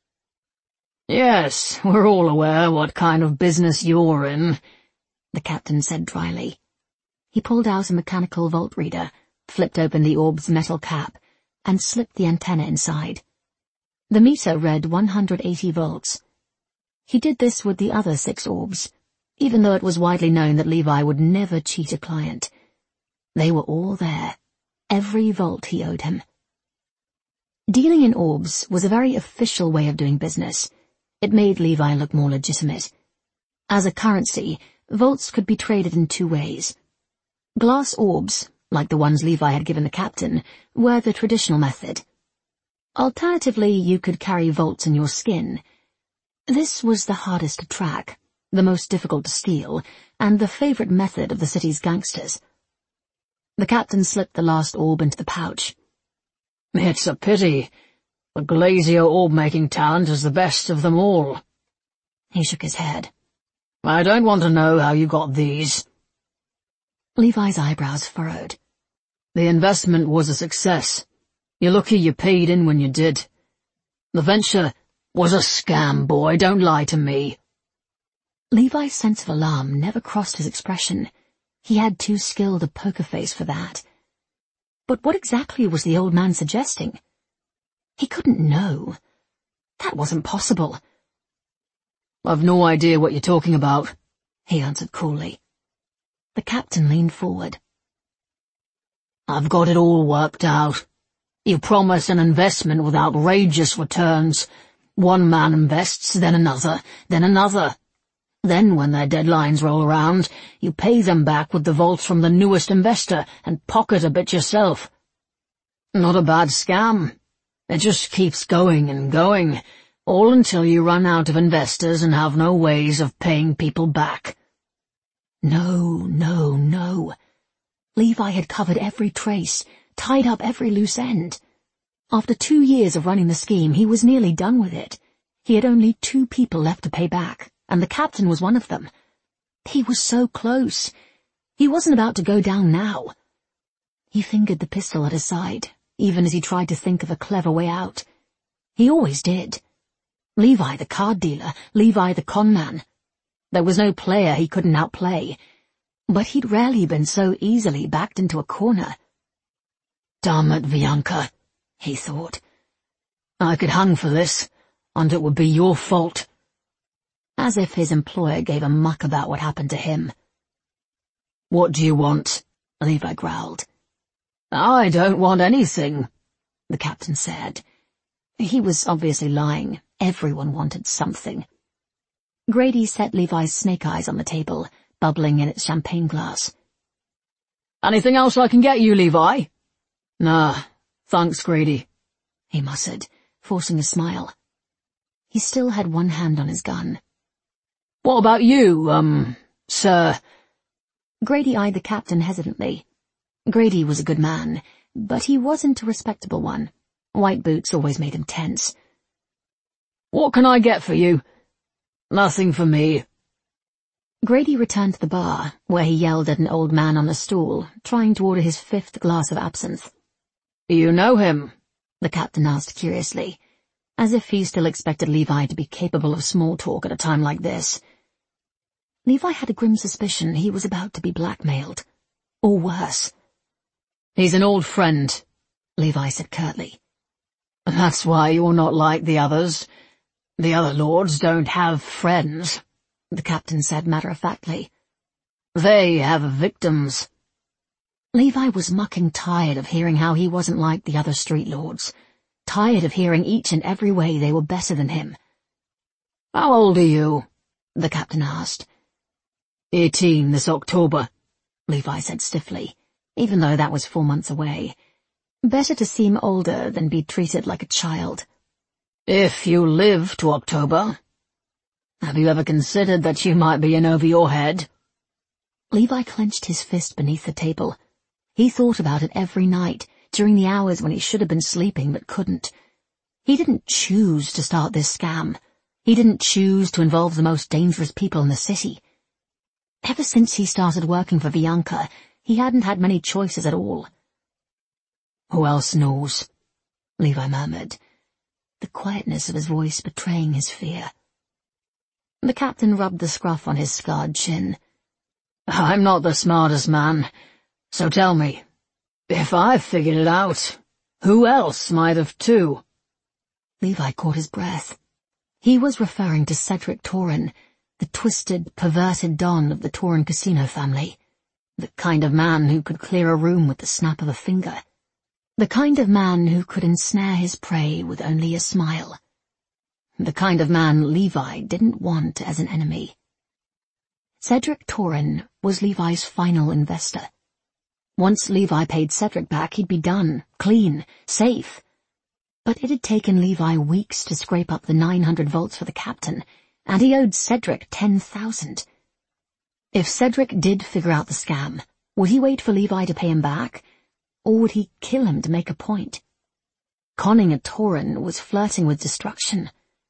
"Yes, we're all aware what kind of business you're in," the captain said dryly. He pulled out a mechanical volt reader, flipped open the orb's metal cap, and slipped the antenna inside. The meter read 180 volts. He did this with the other 6 orbs, even though it was widely known that Levi would never cheat a client. They were all there, every volt he owed him. Dealing in orbs was a very official way of doing business. It made Levi look more legitimate. As a currency, volts could be traded in 2 ways. Glass orbs, like the ones Levi had given the captain, were the traditional method. Alternatively, you could carry volts in your skin. This was the hardest to track, the most difficult to steal, and the favorite method of the city's gangsters. The captain slipped the last orb into the pouch. "It's a pity. The Glazier orb-making talent is the best of them all." He shook his head. "I don't want to know how you got these." Levi's eyebrows furrowed. "The investment was a success. You're lucky you paid in when you did. The venture was a scam, boy, don't lie to me." Levi's sense of alarm never crossed his expression. He had too skilled a poker face for that. But what exactly was the old man suggesting? He couldn't know. That wasn't possible. "I've no idea what you're talking about," he answered coolly. The captain leaned forward. "I've got it all worked out. You promise an investment with outrageous returns. One man invests, then another, then another. Then, when their deadlines roll around, you pay them back with the volts from the newest investor and pocket a bit yourself. Not a bad scam. It just keeps going and going, all until you run out of investors and have no ways of paying people back." No. Levi had covered every trace, tied up every loose end. After 2 years of running the scheme, he was nearly done with it. He had only 2 people left to pay back, and the captain was one of them. He was so close. He wasn't about to go down now. He fingered the pistol at his side, even as he tried to think of a clever way out. He always did. Levi the card dealer, Levi the con man. There was no player he couldn't outplay, but he'd rarely been so easily backed into a corner. "Damn it, Bianca," he thought. "I could hang for this, and it would be your fault." As if his employer gave a muck about what happened to him. "What do you want?" Levi growled. "I don't want anything," the captain said. He was obviously lying. Everyone wanted something. Grady set Levi's snake eyes on the table, bubbling in its champagne glass. "Anything else I can get you, Levi?" "Nah, thanks, Grady," he muttered, forcing a smile. He still had one hand on his gun. "What about you, sir?" Grady eyed the captain hesitantly. Grady was a good man, but he wasn't a respectable one. White boots always made him tense. "What can I get for you?" "Nothing for me." Grady returned to the bar, where he yelled at an old man on a stool, trying to order his 5th glass of absinthe. "You know him?" the captain asked curiously, as if he still expected Levi to be capable of small talk at a time like this. Levi had a grim suspicion he was about to be blackmailed. Or worse. "He's an old friend," Levi said curtly. "That's why you're not like the others. The other lords don't have friends," the captain said matter-of-factly. "They have victims." Levi was mucking tired of hearing how he wasn't like the other street lords, tired of hearing each and every way they were better than him. "How old are you?" the captain asked. 18 this October, Levi said stiffly, even though that was 4 months away. Better to seem older than be treated like a child. If you live to October, have you ever considered that you might be in over your head? Levi clenched his fist beneath the table. He thought about it every night, during the hours when he should have been sleeping but couldn't. He didn't choose to start this scam. He didn't choose to involve the most dangerous people in the city. Ever since he started working for Bianca, he hadn't had many choices at all. Who else knows? Levi murmured, the quietness of his voice betraying his fear. The captain rubbed the scruff on his scarred chin. I'm not the smartest man, so tell me, if I've figured it out, who else might have too? Levi caught his breath. He was referring to Cedric Torin, the twisted, perverted don of the Torin casino family. The kind of man who could clear a room with the snap of a finger. The kind of man who could ensnare his prey with only a smile. The kind of man Levi didn't want as an enemy. Cedric Torin was Levi's final investor. Once Levi paid Cedric back, he'd be done, clean, safe. But it had taken Levi weeks to scrape up the 900 volts for the captain, and he owed Cedric 10,000. If Cedric did figure out the scam, would he wait for Levi to pay him back, or would he kill him to make a point? Conning a Torin was flirting with destruction.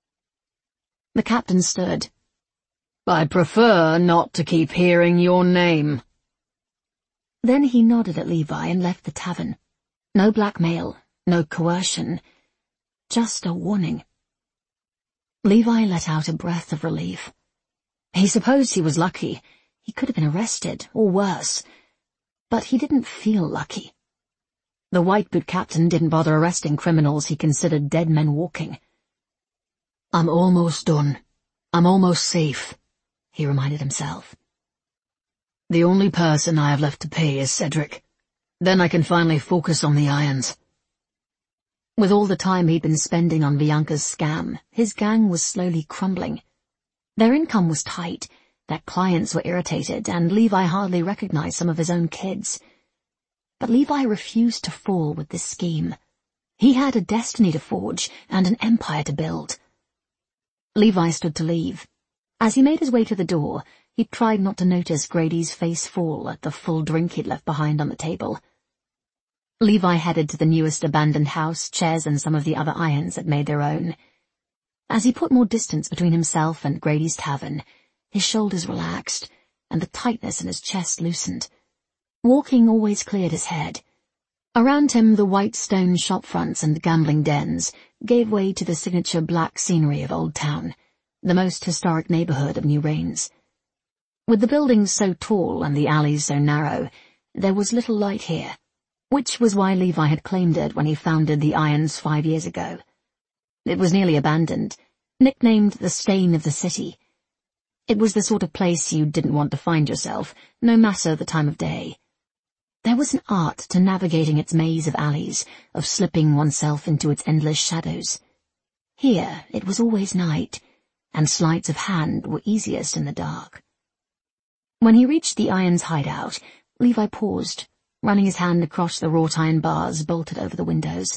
The captain stood. I'd prefer not to keep hearing your name. Then he nodded at Levi and left the tavern. No blackmail, no coercion, just a warning. Levi let out a breath of relief. He supposed he was lucky. He could have been arrested, or worse. But he didn't feel lucky. The White Boot captain didn't bother arresting criminals he considered dead men walking. I'm almost done. I'm almost safe, he reminded himself. The only person I have left to pay is Cedric. Then I can finally focus on the irons. With all the time he'd been spending on Bianca's scam, his gang was slowly crumbling. Their income was tight, their clients were irritated, and Levi hardly recognized some of his own kids. But Levi refused to fall with this scheme. He had a destiny to forge and an empire to build. Levi stood to leave. As he made his way to the door, he tried not to notice Grady's face fall at the full drink he'd left behind on the table. Levi headed to the newest abandoned house, chairs and some of the other irons had made their own. As he put more distance between himself and Grady's tavern, his shoulders relaxed, and the tightness in his chest loosened. Walking always cleared his head. Around him, the white stone shop fronts and gambling dens gave way to the signature black scenery of Old Town, the most historic neighborhood of New Rains. With the buildings so tall and the alleys so narrow, there was little light here, which was why Levi had claimed it when he founded the Irons 5 years ago. It was nearly abandoned, nicknamed the Stain of the City. It was the sort of place you didn't want to find yourself, no matter the time of day. There was an art to navigating its maze of alleys, of slipping oneself into its endless shadows. Here it was always night, and sleights of hand were easiest in the dark. When he reached the Irons hideout, Levi paused, running his hand across the wrought iron bars bolted over the windows.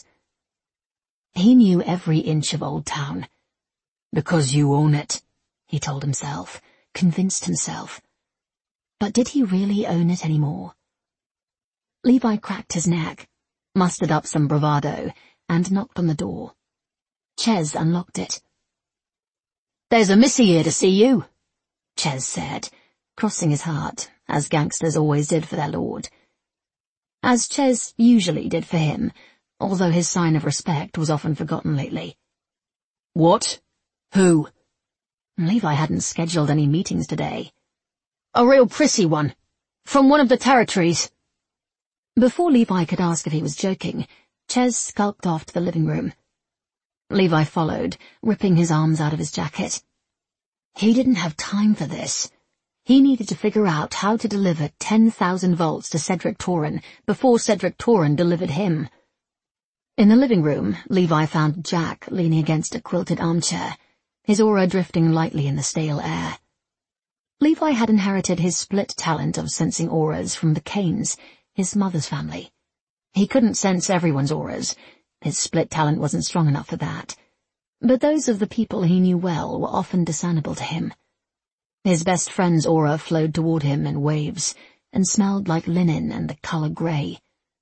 He knew every inch of Old Town. Because you own it, he told himself, convinced himself. But did he really own it anymore? Levi cracked his neck, mustered up some bravado, and knocked on the door. Ches unlocked it. "There's a missy here to see you," Ches said, crossing his heart, as gangsters always did for their lord. As Ches usually did for him, although his sign of respect was often forgotten lately. "What? Who?" Levi hadn't scheduled any meetings today. "A real prissy one. From one of the territories." Before Levi could ask if he was joking, Ches skulked off to the living room. Levi followed, ripping his arms out of his jacket. He didn't have time for this. He needed to figure out how to deliver 10,000 volts to Cedric Torin before Cedric Torin delivered him. In the living room, Levi found Jack leaning against a quilted armchair, his aura drifting lightly in the stale air. Levi had inherited his split talent of sensing auras from the Canes, his mother's family. He couldn't sense everyone's auras. His split talent wasn't strong enough for that. But those of the people he knew well were often discernible to him. His best friend's aura flowed toward him in waves, and smelled like linen and the color grey.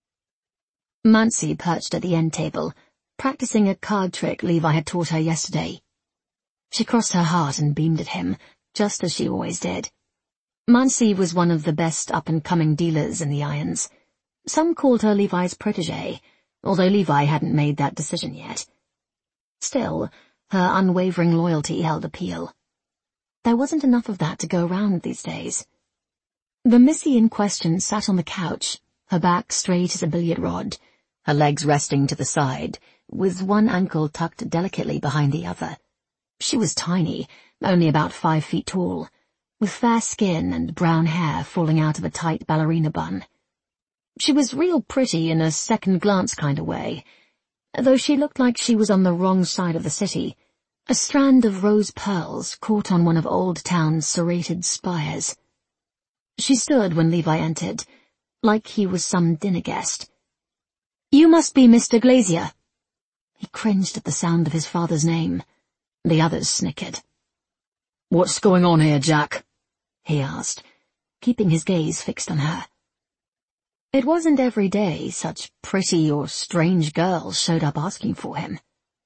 Mansi perched at the end table, practicing a card trick Levi had taught her yesterday. She crossed her heart and beamed at him, just as she always did. Mansi was one of the best up-and-coming dealers in the Irons. Some called her Levi's protégé, although Levi hadn't made that decision yet. Still, her unwavering loyalty held appeal. There wasn't enough of that to go around these days. The Missy in question sat on the couch, her back straight as a billiard rod, her legs resting to the side, with one ankle tucked delicately behind the other. She was tiny, only about 5 feet tall, with fair skin and brown hair falling out of a tight ballerina bun. She was real pretty in a second-glance kind of way, though she looked like she was on the wrong side of the city, a strand of rose pearls caught on one of Old Town's serrated spires. She stood when Levi entered, like he was some dinner guest. "You must be Mr. Glazier." He cringed at the sound of his father's name. The others snickered. "What's going on here, Jack?" he asked, keeping his gaze fixed on her. It wasn't every day such pretty or strange girls showed up asking for him.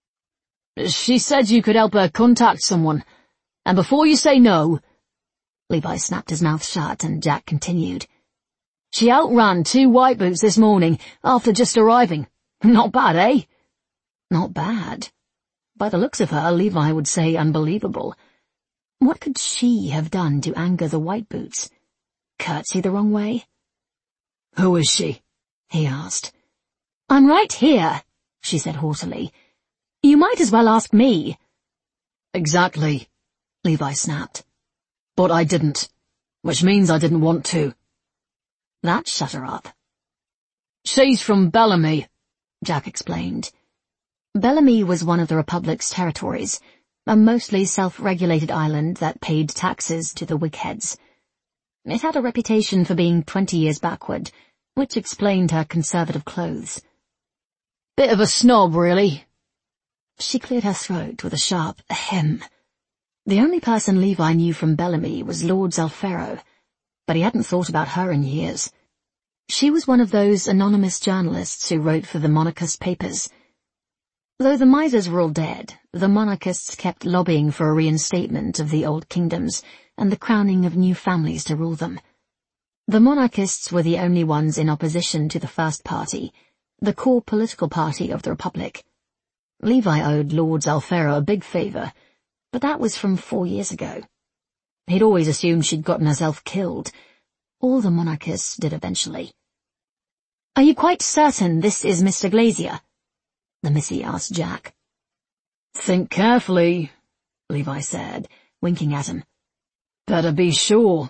"She said you could help her contact someone, and before you say no—" Levi snapped his mouth shut and Jack continued. "She outran 2 white boots this morning after just arriving. Not bad, eh?" Not bad. By the looks of her, Levi would say unbelievable. What could she have done to anger the white boots? Curtsy the wrong way? "Who is she?" he asked. "I'm right here," she said haughtily. "You might as well ask me." "Exactly," Levi snapped. "But I didn't, which means I didn't want to." That shut her up. "She's from Bellamy," Jack explained. Bellamy was one of the Republic's territories, a mostly self-regulated island that paid taxes to the Whigheads. It had a reputation for being 20 years backward, which explained her conservative clothes. "Bit of a snob, really." She cleared her throat with a sharp ahem. The only person Levi knew from Bellamy was Lord Zalfero, but he hadn't thought about her in years. She was one of those anonymous journalists who wrote for the monarchist papers. Though the misers were all dead, the monarchists kept lobbying for a reinstatement of the old kingdoms and the crowning of new families to rule them. The monarchists were the only ones in opposition to the First Party, the core political party of the Republic. Levi owed Lord Zalfero a big favour, but that was from 4 years ago. He'd always assumed she'd gotten herself killed. All the monarchists did eventually. "Are you quite certain this is Mr. Glazier?" the Missy asked Jack. "Think carefully," Levi said, winking at him. "Better be sure."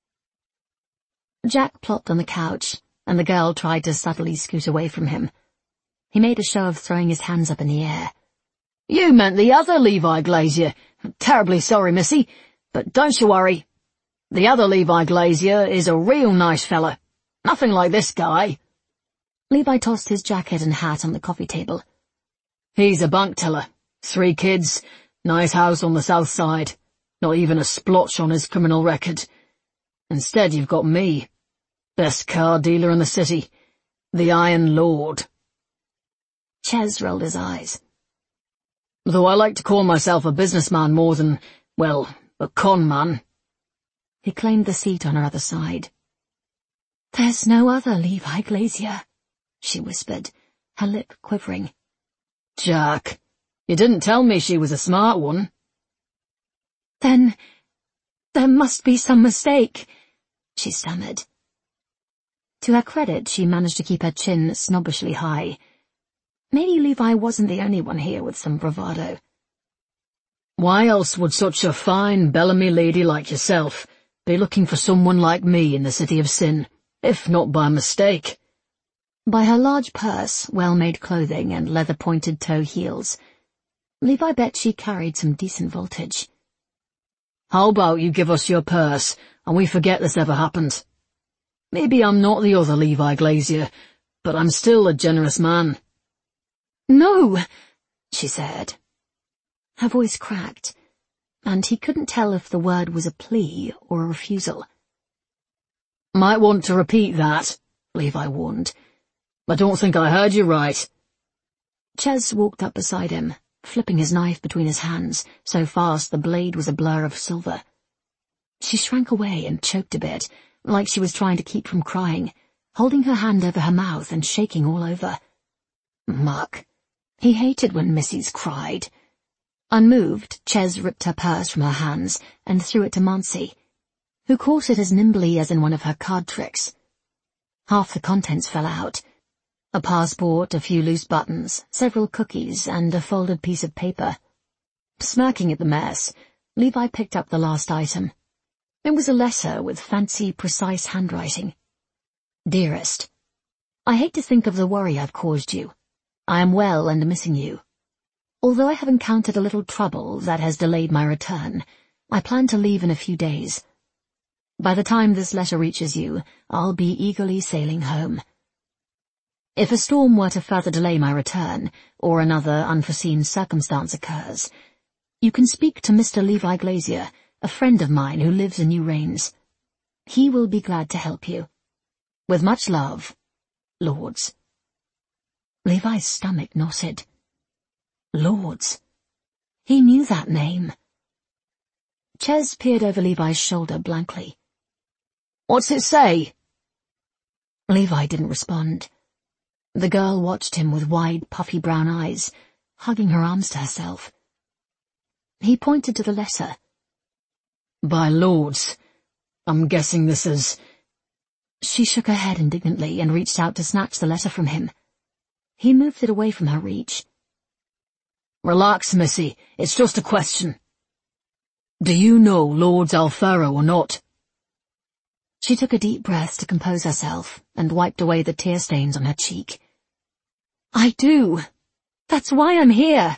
Jack plopped on the couch, and the girl tried to subtly scoot away from him. He made a show of throwing his hands up in the air. "You meant the other Levi Glazier. Terribly sorry, Missy, but don't you worry. The other Levi Glazier is a real nice fella. Nothing like this guy." Levi tossed his jacket and hat on the coffee table. "He's a bank teller, 3 kids, nice house on the south side, not even a splotch on his criminal record. Instead you've got me, best car dealer in the city, the Iron Lord." Ches rolled his eyes. "Though I like to call myself a businessman more than, well, a con man." He claimed the seat on her other side. "There's no other Levi Glazier," she whispered, her lip quivering. "Jack, you didn't tell me she was a smart one." "Then there must be some mistake," she stammered. To her credit, she managed to keep her chin snobbishly high. Maybe Levi wasn't the only one here with some bravado. "Why else would such a fine Bellamy lady like yourself be looking for someone like me in the City of Sin, if not by mistake?" By her large purse, well-made clothing, and leather-pointed toe heels, Levi bet she carried some decent voltage. "How about you give us your purse, and we forget this ever happened? Maybe I'm not the other Levi Glazier, but I'm still a generous man." "No," she said. Her voice cracked, and he couldn't tell if the word was a plea or a refusal. "Might want to repeat that," Levi warned. "I don't think I heard you right." Ches walked up beside him, flipping his knife between his hands, so fast the blade was a blur of silver. She shrank away and choked a bit, like she was trying to keep from crying, holding her hand over her mouth and shaking all over. Muck. He hated when Missies cried. Unmoved, Ches ripped her purse from her hands and threw it to Mansi, who caught it as nimbly as in one of her card tricks. Half the contents fell out. A passport, a few loose buttons, several cookies, and a folded piece of paper. Smirking at the mess, Levi picked up the last item. It was a letter with fancy, precise handwriting. "Dearest, I hate to think of the worry I've caused you. I am well and missing you. Although I have encountered a little trouble that has delayed my return, I plan to leave in a few days. By the time this letter reaches you, I'll be eagerly sailing home. If a storm were to further delay my return, or another unforeseen circumstance occurs, you can speak to Mr. Levi Glazier, a friend of mine who lives in New Rains. He will be glad to help you. With much love, Lords." Levi's stomach knotted. Lords. He knew that name. Ches peered over Levi's shoulder blankly. "What's it say?" Levi didn't respond. The girl watched him with wide, puffy brown eyes, hugging her arms to herself. He pointed to the letter. "By Lords, I'm guessing this is—" She shook her head indignantly and reached out to snatch the letter from him. He moved it away from her reach. "Relax, Missy, it's just a question. Do you know Lords Alfaro or not?" She took a deep breath to compose herself and wiped away the tear stains on her cheek. "I do. That's why I'm here."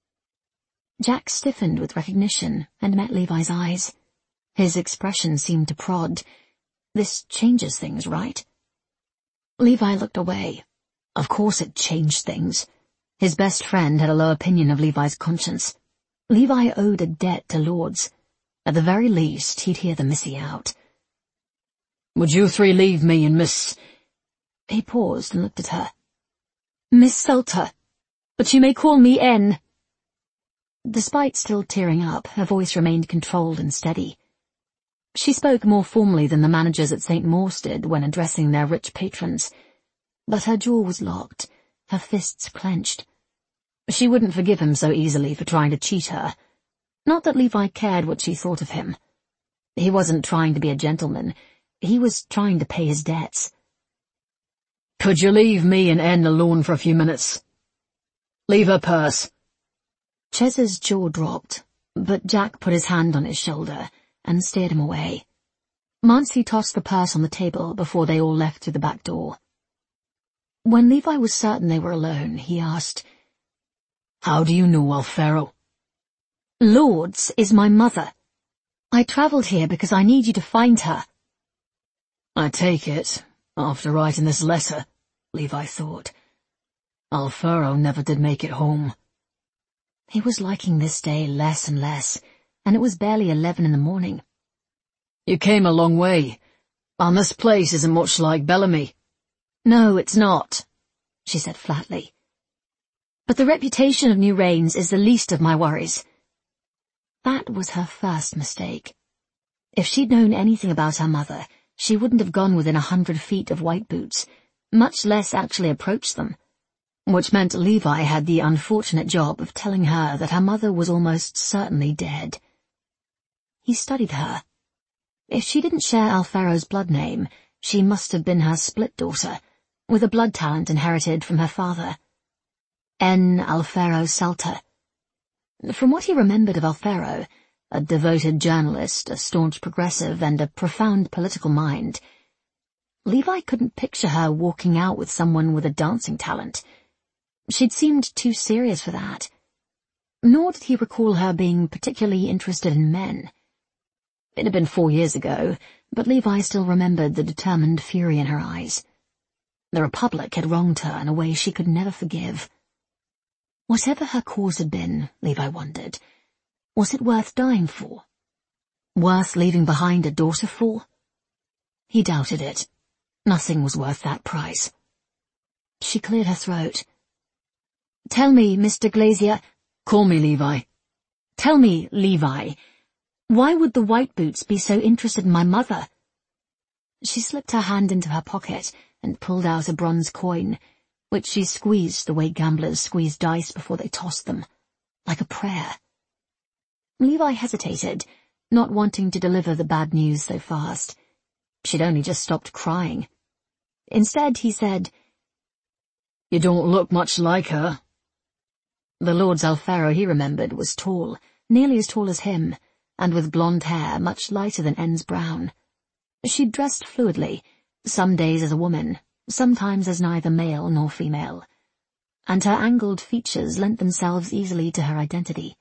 Jack stiffened with recognition and met Levi's eyes. His expression seemed to prod. This changes things, right? Levi looked away. Of course it changed things. His best friend had a low opinion of Levi's conscience. Levi owed a debt to Lords. At the very least, he'd hear the Missy out. "Would you three leave me and Miss—" He paused and looked at her. "Miss Salter, but you may call me N." Despite still tearing up, her voice remained controlled and steady. She spoke more formally than the managers at St. Maur's did when addressing their rich patrons, but her jaw was locked, her fists clenched. She wouldn't forgive him so easily for trying to cheat her. Not that Levi cared what she thought of him. He wasn't trying to be a gentleman. He was trying to pay his debts. "Could you leave me and N alone for a few minutes? Leave her purse." Ches's jaw dropped, but Jack put his hand on his shoulder and steered him away. Mansi tossed the purse on the table before they all left through the back door. When Levi was certain they were alone, he asked, "How do you know Alfaro?" "Lords is my mother. I travelled here because I need you to find her." "I take it, after writing this letter," Levi thought, "Alfaro never did make it home." He was liking this day less and less, and it was barely 11 in the morning. "You came a long way, and this place isn't much like Bellamy." "No, it's not," she said flatly. "But the reputation of New Rains is the least of my worries." That was her first mistake. If she'd known anything about her mother, she wouldn't have gone within 100 feet of White Boots, much less actually approached them, which meant Levi had the unfortunate job of telling her that her mother was almost certainly dead. He studied her. If she didn't share Alfaro's blood name, she must have been her split daughter, with a blood talent inherited from her father. N. Alfaro Salter. From what he remembered of Alfaro, a devoted journalist, a staunch progressive, and a profound political mind, Levi couldn't picture her walking out with someone with a dancing talent. She'd seemed too serious for that. Nor did he recall her being particularly interested in men. It had been 4 years ago, but Levi still remembered the determined fury in her eyes. The Republic had wronged her in a way she could never forgive. Whatever her cause had been, Levi wondered, was it worth dying for? Worth leaving behind a daughter for? He doubted it. Nothing was worth that price. She cleared her throat. "Tell me, Mr. Glazier—" "Call me Levi." "Tell me, Levi, why would the White Boots be so interested in my mother?" She slipped her hand into her pocket and pulled out a bronze coin, which she squeezed the way gamblers squeeze dice before they toss them, like a prayer. Levi hesitated, not wanting to deliver the bad news so fast. She'd only just stopped crying. Instead, he said, "You don't look much like her." The Lord Zalfaro, he remembered, was tall, nearly as tall as him, and with blonde hair much lighter than En's brown. She dressed fluidly, some days as a woman, sometimes as neither male nor female, and her angled features lent themselves easily to her identity.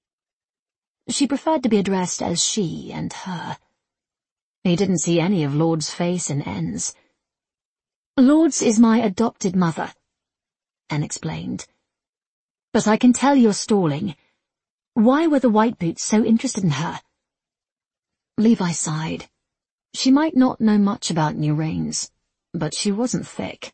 She preferred to be addressed as she and her. He didn't see any of Lord's face in En's. "Lord's is my adopted mother," En explained. "But I can tell you're stalling. Why were the White Boots so interested in her?" Levi sighed. She might not know much about New Rains, but she wasn't thick.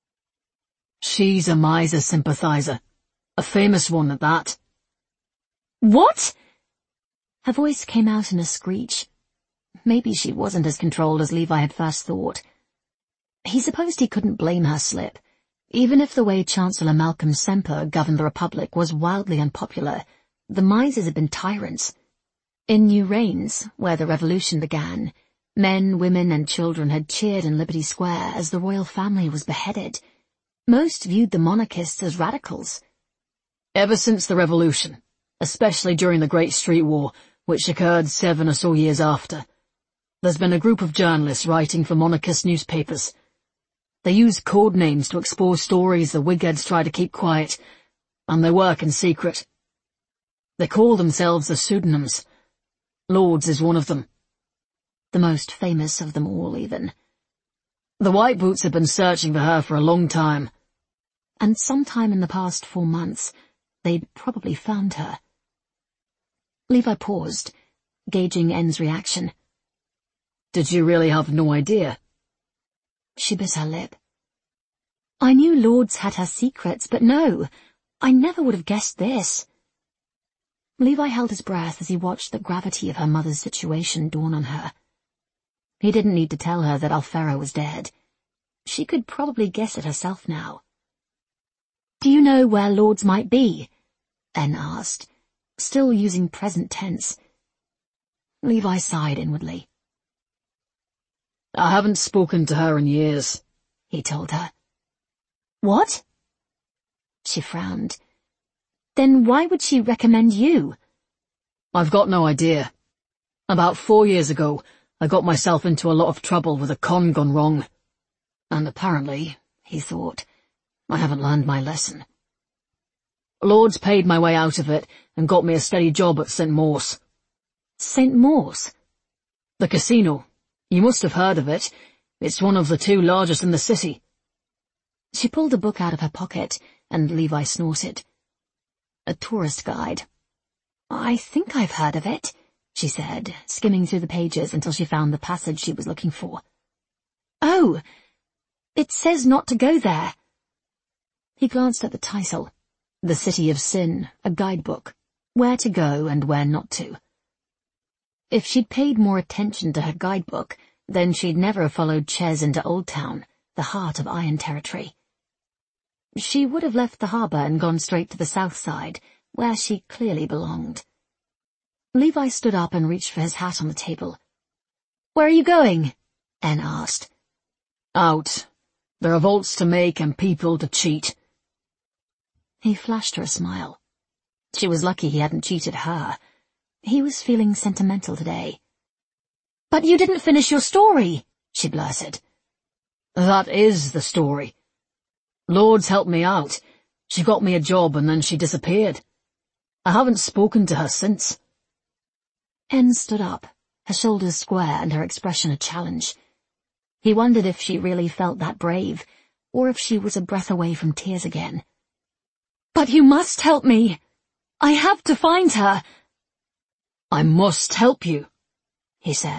"She's a Miser sympathizer. A famous one at that." "What?" Her voice came out in a screech. Maybe she wasn't as controlled as Levi had first thought. He supposed he couldn't blame her slip. Even if the way Chancellor Malcolm Semper governed the Republic was wildly unpopular, the Misers had been tyrants. In New Rains, where the revolution began, men, women, and children had cheered in Liberty Square as the royal family was beheaded. Most viewed the monarchists as radicals. "Ever since the revolution, especially during the Great Street War, which occurred 7 or so years after, there's been a group of journalists writing for monarchist newspapers. They use code names to expose stories the Whigheads try to keep quiet, and they work in secret. They call themselves as pseudonyms. Lord's is one of them." The most famous of them all, even. "The White Boots have been searching for her for a long time." And sometime in the past 4 months, they'd probably found her. Levi paused, gauging En's reaction. "Did you really have no idea?" She bit her lip. "I knew Lord's had her secrets, but no, I never would have guessed this." Levi held his breath as he watched the gravity of her mother's situation dawn on her. He didn't need to tell her that Alfaro was dead. She could probably guess it herself now. "Do you know where Lord's might be?" En asked, still using present tense. Levi sighed inwardly. "I haven't spoken to her in years," he told her. "What?" She frowned. "Then why would she recommend you?" "I've got no idea. About 4 years ago, I got myself into a lot of trouble with a con gone wrong. And apparently, he thought, I haven't learned my lesson. Lord's paid my way out of it and got me a steady job at St. Morse." "St. Morse?" "The casino. You must have heard of it. It's one of the 2 largest in the city." She pulled a book out of her pocket, and Levi snorted. "A tourist guide." "I think I've heard of it," she said, skimming through the pages until she found the passage she was looking for. "Oh, it says not to go there." He glanced at the title, The City of Sin, a guidebook, where to go and where not to. If she'd paid more attention to her guidebook, then she'd never have followed Ches into Old Town, the heart of Iron Territory. She would have left the harbour and gone straight to the south side, where she clearly belonged. Levi stood up and reached for his hat on the table. "Where are you going?" En asked. "Out. There are vaults to make and people to cheat." He flashed her a smile. She was lucky he hadn't cheated her. He was feeling sentimental today. "But you didn't finish your story," she blurted. "That is the story. Lord's helped me out. She got me a job and then she disappeared. I haven't spoken to her since." En stood up, her shoulders square and her expression a challenge. He wondered if she really felt that brave, or if she was a breath away from tears again. "But you must help me! I have to find her!" "I must help you," he said.